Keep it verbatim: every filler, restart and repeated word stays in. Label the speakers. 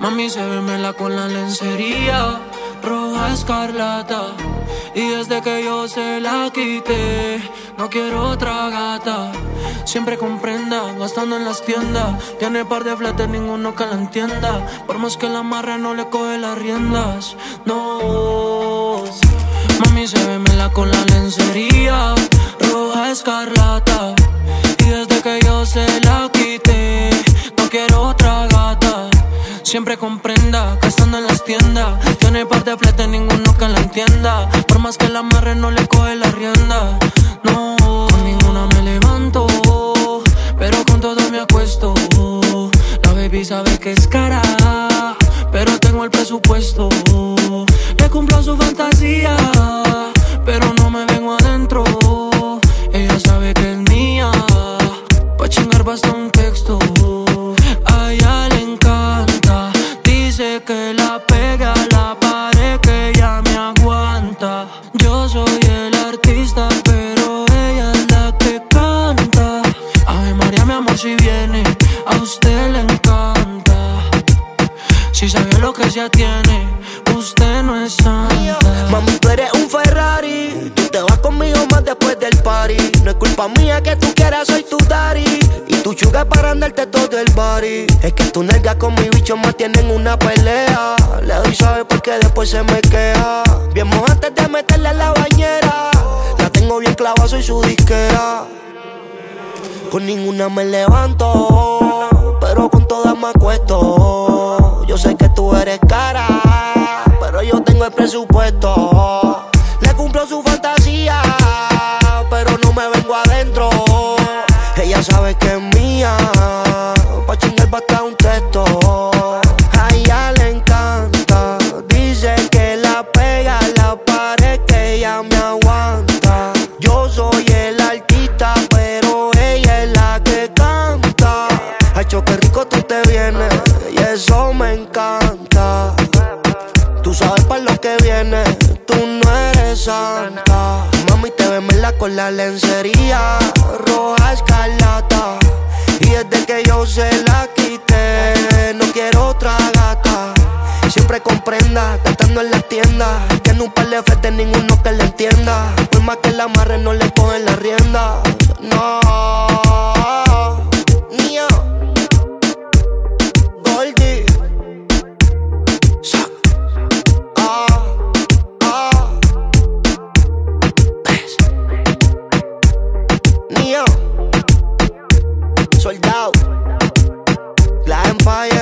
Speaker 1: Mami, se vemela con la lencería roja escarlata. Y desde que yo se la quité, no quiero otra gata. Siempre comprenda, gastando en las tiendas. Tiene par de fletes, ninguno que la entienda. Por más que la amarre, no le coge las riendas. No. Mami, se vemela con la lencería roja escarlata. Y desde que yo se la quité, no quiero otra gata. Siempre comprenda, gastando en las tiendas. Tiene par de fletes, ninguno que la entienda. Por más que la amarre, no le coge la rienda. No, con ninguna me levanto, pero con todo me acuesto. La baby sabe que es cara, pero tengo el presupuesto. Le cumplo su fantasía, pero no me vengo adentro. Ella sabe que es mía, pa' chingar basta un texto. A ella le encanta, dice que la pega a la pared, que ella me aguanta. Yo soy el artista, pero ella es la que canta. Ave María, mi amor, si viene, a usted le encanta. Si sabe lo que se tiene, usted no es santa.
Speaker 2: Mami, tú eres un Ferrari, tú te vas conmigo más después del party. No es culpa mía que tú quieras, soy tu daddy. Y tu chuga para andarte todo el body. Es que tu nalga con mi bicho más tienen una pelea. Le doy sabe porque después se me queja. Bien moja antes de meterle a la bañera. La tengo bien clavada, soy su disquera. Con ninguna me levanto, pero con todas me acuesto. Yo sé que tú eres cara, pero yo tengo el presupuesto. Le cumplo su fantasía, pero no me vengo adentro. Ella sabe que es mía, pa' chingar basta un texto. A ella le encanta, dice que la pega a la pared, que ella me aguanta. Yo soy el artista, pero ella es la que canta. Ay, qué rico tú te vienes, y eso me encanta. Tú sabes para lo que viene, tú no eres santa. Mami, te vemela con la lencería roja escarlata. Y desde que yo se la quité, no quiero otra gata. Siempre comprenda, gastando en las tiendas. Tiene un par de fletes, ninguno que le entienda. Por más que la amarre, no le cogen la rienda. No. Mío. Goldie. Ah, ah. Mío. Soldado. La Empire.